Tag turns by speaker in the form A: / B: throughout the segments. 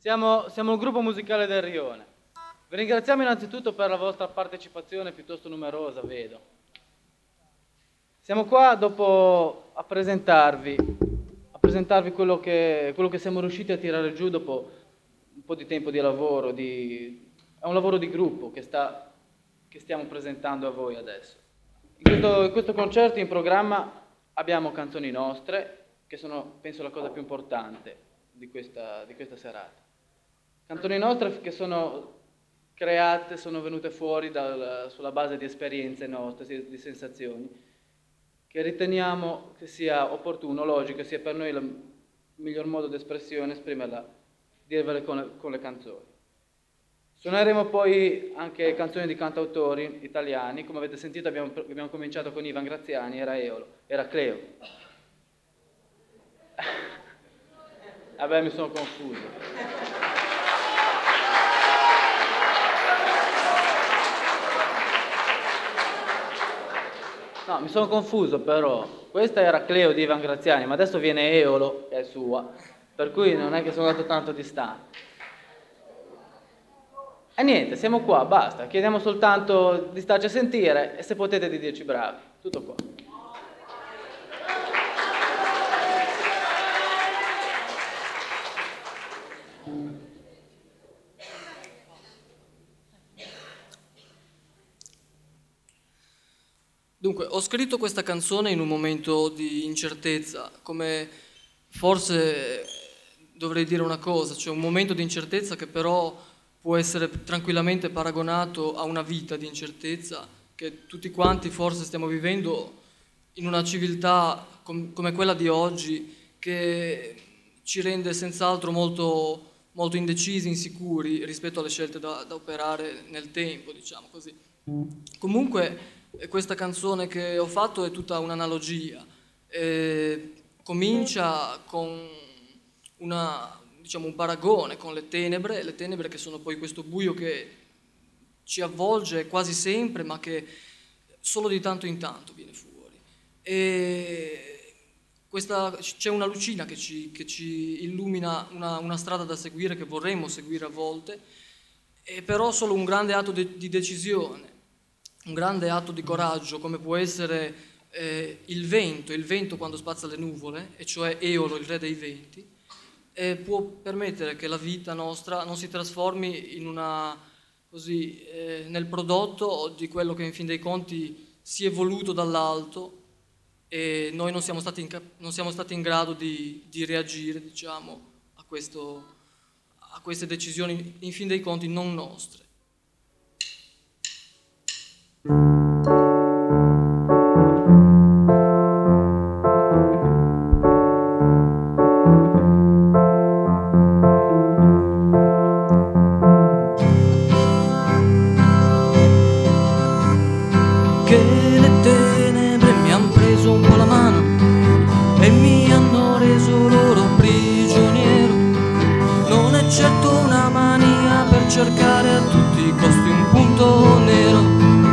A: Siamo il gruppo musicale del Rione. Vi ringraziamo innanzitutto per la vostra partecipazione piuttosto numerosa, vedo. Siamo qua dopo a presentarvi quello che siamo riusciti a tirare giù dopo un po' di tempo di lavoro. È un lavoro di gruppo che stiamo presentando a voi adesso. In questo concerto in programma abbiamo canzoni nostre, che sono, penso, la cosa più importante di questa serata. Canzoni nostre che sono create, sono venute fuori sulla base di esperienze nostre, di sensazioni, che riteniamo che sia opportuno, logico, sia per noi il miglior modo di espressione esprimerla, dirvele con le canzoni. Suoneremo poi anche canzoni di cantautori italiani. Come avete sentito abbiamo cominciato con Ivan Graziani, era Cleo. Vabbè, mi sono confuso. No, mi sono confuso però. Questa era Cleo di Ivan Graziani, ma adesso viene Eolo, che è sua, per cui non è che sono andato tanto distante. E niente, siamo qua, basta. Chiediamo soltanto di starci a sentire e se potete di dirci bravi. Tutto qua.
B: Dunque, ho scritto questa canzone in un momento di incertezza, come forse dovrei dire una cosa, cioè un momento di incertezza che però può essere tranquillamente paragonato a una vita di incertezza che tutti quanti forse stiamo vivendo in una civiltà come quella di oggi, che ci rende senz'altro molto, molto indecisi, insicuri rispetto alle scelte da operare nel tempo, diciamo così. Comunque questa canzone che ho fatto è tutta un'analogia. Comincia con un paragone con le tenebre che sono poi questo buio che ci avvolge quasi sempre, ma che solo di tanto in tanto viene fuori. E c'è una lucina che ci illumina una strada da seguire, che vorremmo seguire a volte, è però solo un grande atto di decisione, un grande atto di coraggio, come può essere il vento quando spazza le nuvole, e cioè Eolo, il re dei venti, può permettere che la vita nostra non si trasformi nel prodotto di quello che in fin dei conti si è voluto dall'alto, e noi non siamo stati in grado di reagire, diciamo, a queste decisioni in fin dei conti non nostre.
C: Che le tenebre mi han preso un po' la mano e mi hanno reso loro prigioniero. Non è certo una mania per cercare a tutti i costi un punto nero.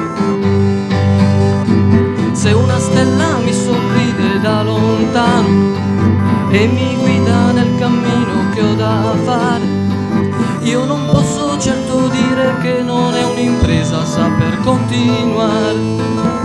C: Se una stella mi sorride da lontano e mi guida nel cammino che ho da fare, io non posso certo dire che non è un'impresa saper continuare.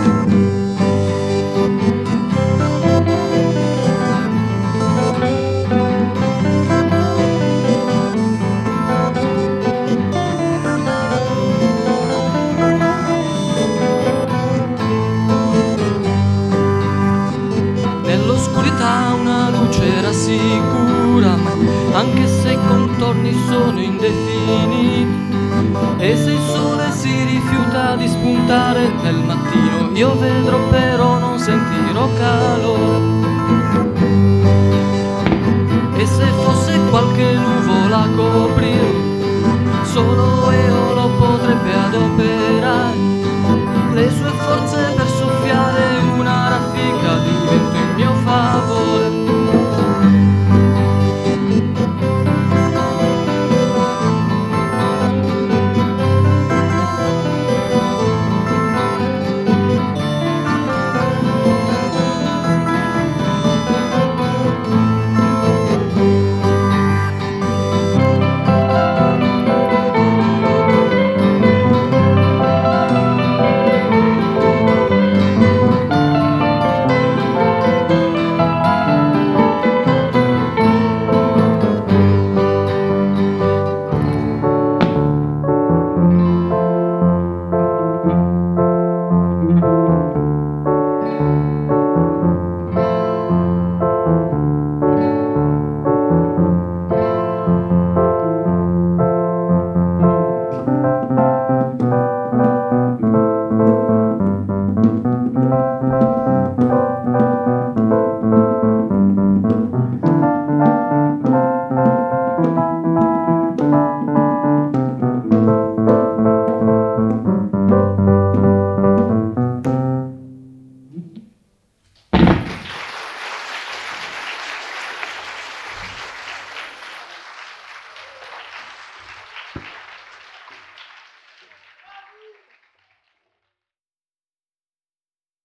C: Nell'oscurità una luce rassicura, anche se i contorni sono indefiniti, e se il sole si rifiuta di spuntare nel mattino, io vedrò però non sentirò calore.